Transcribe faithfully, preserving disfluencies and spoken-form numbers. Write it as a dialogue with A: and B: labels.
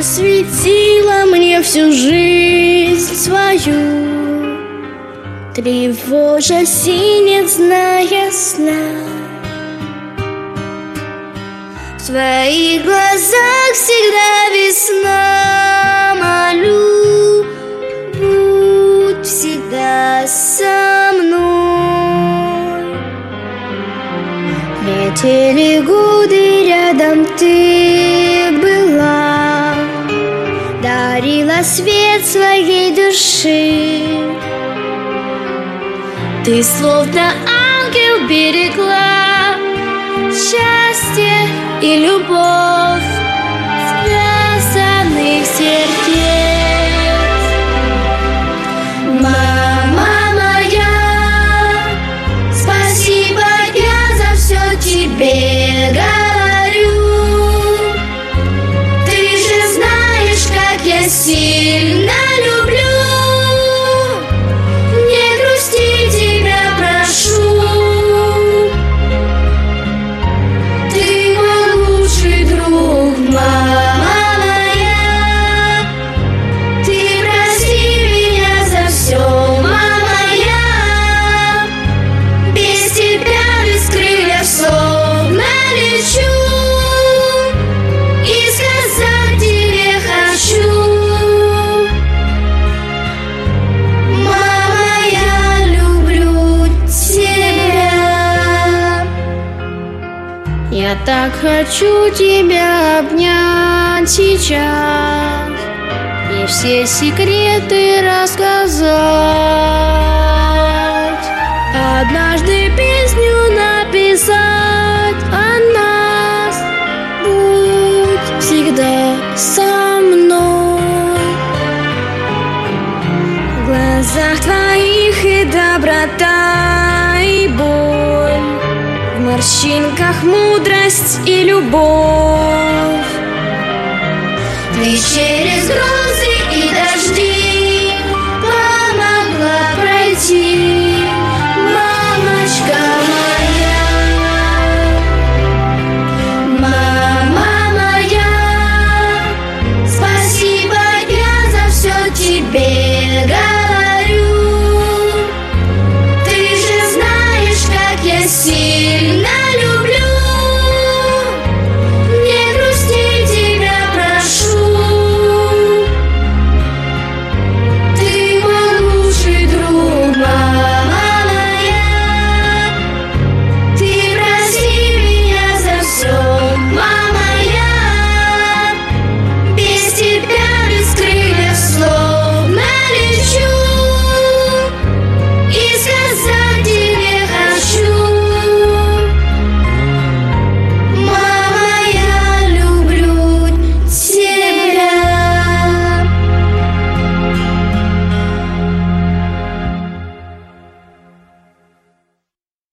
A: светила мне всю жизнь свою, тревожась и не зная сна. В твоих глазах всегда весна, молю, будь всегда со мной. Летели годы, рядом ты была, дарила свет своей души. Ты словно ангел берегла счастье и любовь связанных сердец. Мама моя, спасибо я за все тебе говорю. Ты же знаешь, как я сильно люблю. Не грусти, тебя прошу. Ты мой лучший друг, мама моя. Ты прости меня за все, мама моя. Без тебя, без крыльев, словно лечу. И сказать тебе хочу: мама, я люблю тебя. Я так хочу тебя обнять сейчас и все секреты рассказать. Однажды песню написать о нас. Будь всегда со мной. В глазах твоих и доброта, и боль, в морщинках мудрость и любовь. Ты